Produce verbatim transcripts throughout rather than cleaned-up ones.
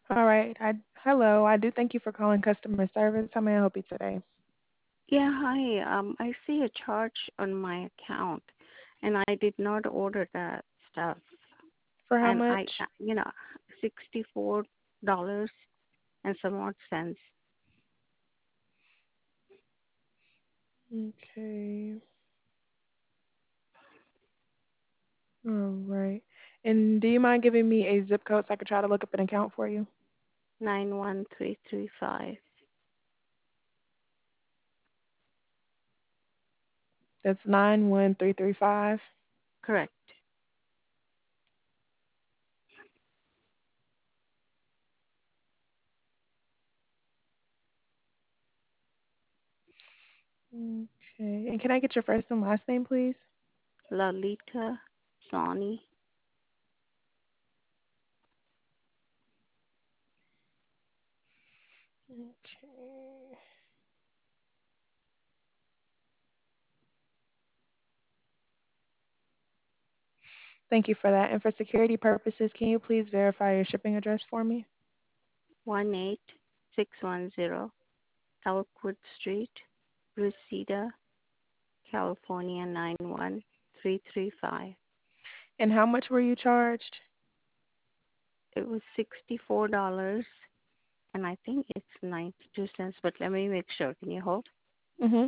All right. I hello. I do thank you for calling customer service. How may I help you today? Yeah, hi. Um, I see a charge on my account, and I did not order that stuff. For how And I, uh, much? you know, sixty-four dollars and some odd cents. Okay. All right. And do you mind giving me a zip code so I could try to look up an account for you? Nine one three three five. That's nine one three three five. Correct. Okay. And can I get your first and last name, please? Lalita Sani. Okay. Thank you for that. And for security purposes, can you please verify your shipping address for me? One eight six one zero Elkwood Street, Reseda, California nine one three three five. And how much were you charged? It was sixty-four dollars and I think it's ninety-two cents, but let me make sure. Can you hold? Mm-hmm.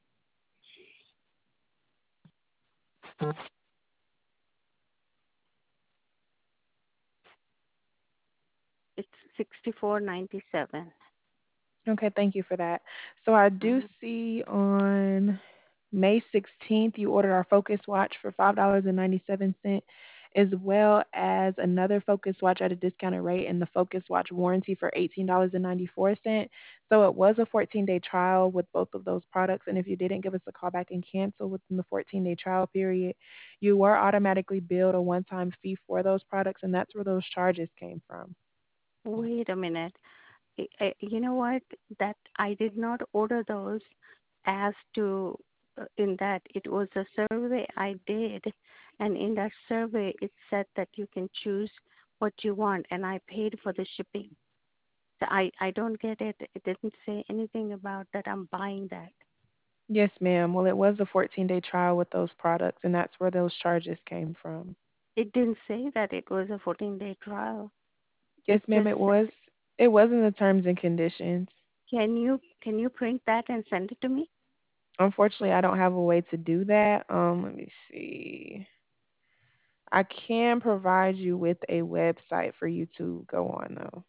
It's sixty-four ninety-seven. Okay, thank you for that. So I do Uh, see on May sixteenth you ordered our Focus watch for five dollars and ninety-seven cents, as well as another Focus watch at a discounted rate and the Focus watch warranty for eighteen dollars and ninety-four cents. So it was a fourteen-day trial with both of those products, and if you didn't give us a call back and cancel within the fourteen-day trial period, you were automatically billed a one-time fee for those products, and that's where those charges came from. Wait a minute. I, I, you know what? That I did not order those as to uh, in that it was a survey I did, and in that survey it said that you can choose what you want, and I paid for the shipping. So I I don't get it. It didn't say anything about that I'm buying that. Yes, ma'am. Well, it was a fourteen-day trial with those products, and that's where those charges came from. It didn't say that it was a fourteen day trial. Yes, It ma'am, just it said, was. It was in the terms and conditions. can you can you print that and send it to me? Unfortunately, I don't have a way to do that. Um, let me see. I can provide you with a website for you to go on, though.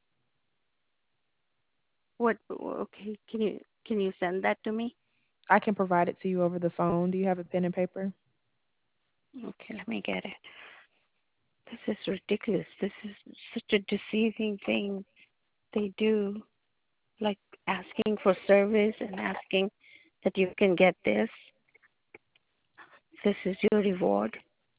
What? Okay, can you can you send that to me? I can provide it to you over the phone. Do you have a pen and paper? Okay, let me get it. This is ridiculous. This is such a deceiving thing they do, like asking for service and asking that you can get this. This is your reward.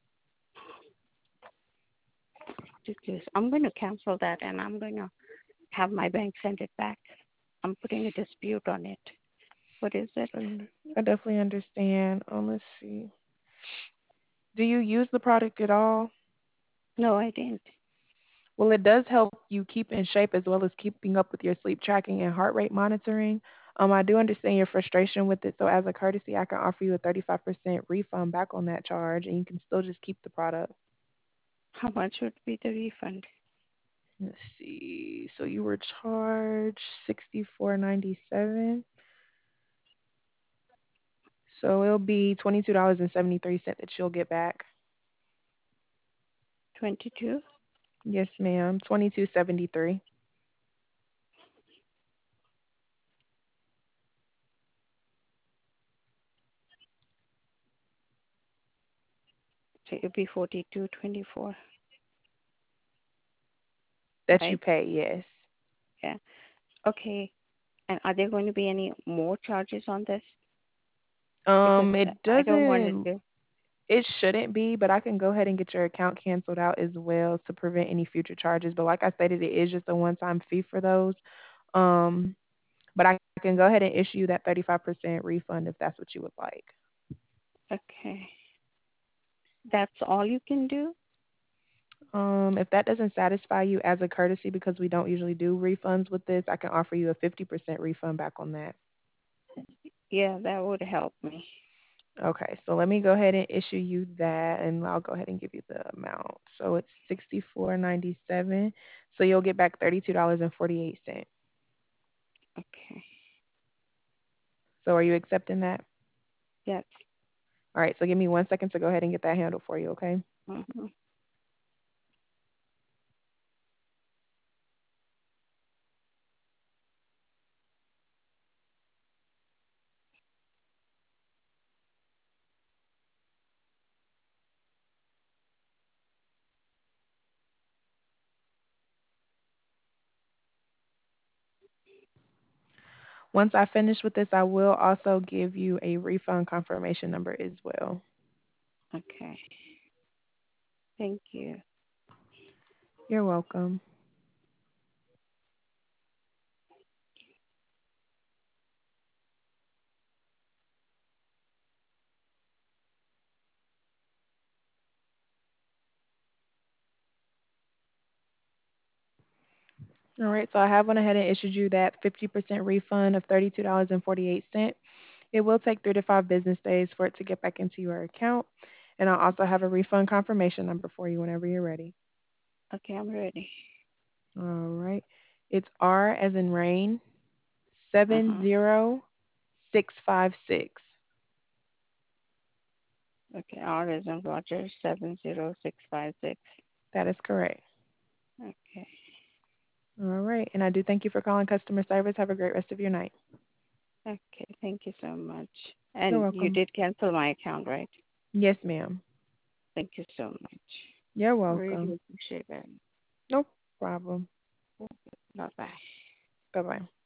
Ridiculous. I'm going to cancel that and I'm going to have my bank send it back. I'm putting a dispute on it. What is it? Und- I definitely understand. Um, let's see. Do you use the product at all? No, I didn't. Well, it does help you keep in shape as well as keeping up with your sleep tracking and heart rate monitoring. Um, I do understand your frustration with it, so as a courtesy, I can offer you a thirty-five percent refund back on that charge, and you can still just keep the product. How much would be the refund? Let's see. So you were charged sixty-four ninety-seven. So it'll be twenty-two dollars and seventy-three cents that you'll get back. twenty-two? Yes, ma'am. Twenty-two seventy-three. So it would be forty-two twenty-four, That you right? pay. Yes. Yeah. Okay. And are there going to be any more charges on this? Because Um, uh, it I don't want to doesn't. do. It shouldn't be, but I can go ahead and get your account canceled out as well to prevent any future charges. But like I stated, it is just a one-time fee for those. Um, but I can go ahead and issue you that thirty-five percent refund if that's what you would like. Okay. That's all you can do? Um, if that doesn't satisfy you as a courtesy, because we don't usually do refunds with this, I can offer you a fifty percent refund back on that. Yeah, that would help me. Okay, so let me go ahead and issue you that, and I'll go ahead and give you the amount. So it's sixty-four ninety-seven. So you'll get back thirty-two dollars and forty-eight cents. Okay. So are you accepting that? Yes. All right, so give me one second to go ahead and get that handled for you, okay? Mm-hmm. Once I finish with this, I will also give you a refund confirmation number as well. Okay. Thank you. You're welcome. All right, so I have went ahead and issued you that fifty percent refund of thirty-two dollars and forty-eight cents. It will take three to five business days for it to get back into your account. And I'll also have a refund confirmation number for you whenever you're ready. Okay, I'm ready. All right. It's R as in rain, Uh-huh. seven zero six five six. Okay, R is in Roger, seven zero six five six. That is correct. Okay. All right. And I do thank you for calling customer service. Have a great rest of your night. Okay, thank you so much. You're And you welcome. did cancel my account, right? Yes, ma'am. Thank you so much. You're Really welcome. appreciate it. No problem. Bye bye. Bye bye.